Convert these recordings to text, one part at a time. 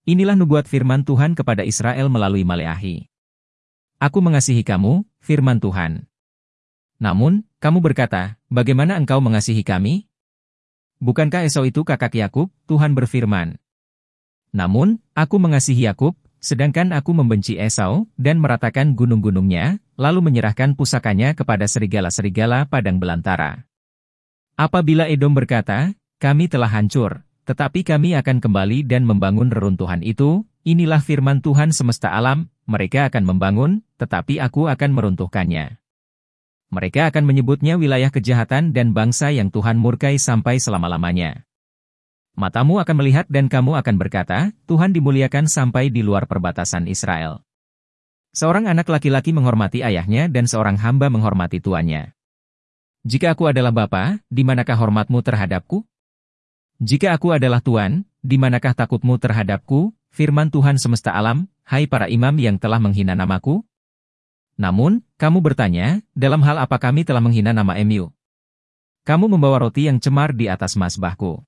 Inilah nubuat firman Tuhan kepada Israel melalui Maleahi. Aku mengasihi kamu, firman Tuhan. Namun, kamu berkata, bagaimana engkau mengasihi kami? Bukankah Esau itu kakak Yakub? Tuhan berfirman. Namun, aku mengasihi Yakub, sedangkan aku membenci Esau, dan meratakan gunung-gunungnya, lalu menyerahkan pusakanya kepada serigala-serigala padang belantara. Apabila Edom berkata, kami telah hancur, tetapi kami akan kembali dan membangun reruntuhan itu, inilah firman Tuhan semesta alam, mereka akan membangun, tetapi aku akan meruntuhkannya. Mereka akan menyebutnya wilayah kejahatan dan bangsa yang Tuhan murkai sampai selama-lamanya. Matamu akan melihat dan kamu akan berkata, Tuhan dimuliakan sampai di luar perbatasan Israel. Seorang anak laki-laki menghormati ayahnya dan seorang hamba menghormati tuannya. Jika aku adalah bapa, di manakah hormatmu terhadapku? Jika aku adalah tuan, di manakah takutmu terhadapku, firman Tuhan semesta alam, hai para imam yang telah menghina namaku? Namun, kamu bertanya, dalam hal apa kami telah menghina nama MU? Kamu membawa roti yang cemar di atas mazbahku.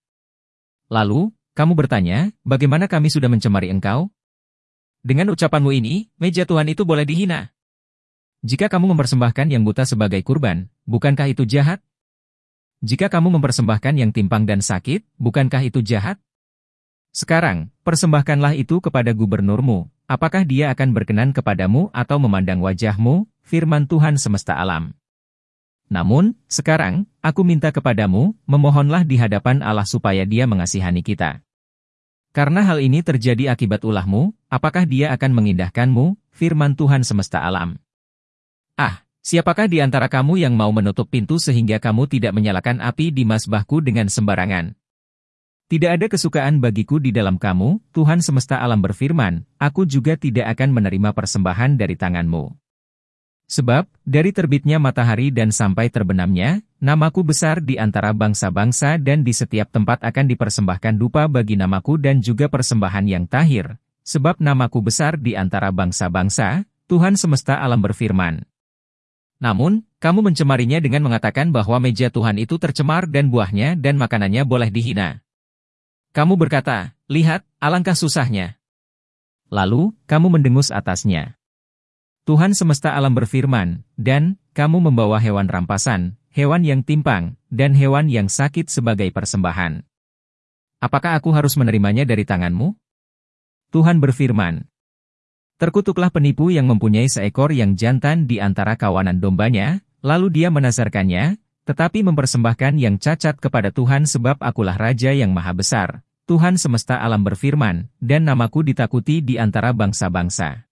Lalu, kamu bertanya, bagaimana kami sudah mencemari engkau? Dengan ucapanmu ini, meja Tuhan itu boleh dihina. Jika kamu mempersembahkan yang buta sebagai kurban, bukankah itu jahat? Jika kamu mempersembahkan yang timpang dan sakit, bukankah itu jahat? Sekarang, persembahkanlah itu kepada gubernurmu, apakah dia akan berkenan kepadamu atau memandang wajahmu, firman Tuhan semesta alam. Namun, sekarang, aku minta kepadamu, memohonlah di hadapan Allah supaya dia mengasihani kita. Karena hal ini terjadi akibat ulahmu, apakah dia akan mengindahkanmu, firman Tuhan semesta alam. Siapakah di antara kamu yang mau menutup pintu sehingga kamu tidak menyalakan api di mazbahku dengan sembarangan? Tidak ada kesukaan bagiku di dalam kamu, Tuhan semesta alam berfirman, aku juga tidak akan menerima persembahan dari tanganmu. Sebab, dari terbitnya matahari dan sampai terbenamnya, namaku besar di antara bangsa-bangsa dan di setiap tempat akan dipersembahkan dupa bagi namaku dan juga persembahan yang tahir. Sebab namaku besar di antara bangsa-bangsa, Tuhan semesta alam berfirman. Namun, kamu mencemarinya dengan mengatakan bahwa meja Tuhan itu tercemar dan buahnya dan makanannya boleh dihina. Kamu berkata, lihat, alangkah susahnya. Lalu, kamu mendengus atasnya. Tuhan semesta alam berfirman, dan kamu membawa hewan rampasan, hewan yang timpang, dan hewan yang sakit sebagai persembahan. Apakah aku harus menerimanya dari tanganmu? Tuhan berfirman. Terkutuklah penipu yang mempunyai seekor yang jantan di antara kawanan dombanya, lalu dia menazarkannya, tetapi mempersembahkan yang cacat kepada Tuhan sebab akulah Raja yang Maha Besar. Tuhan semesta alam berfirman, dan namaku ditakuti di antara bangsa-bangsa.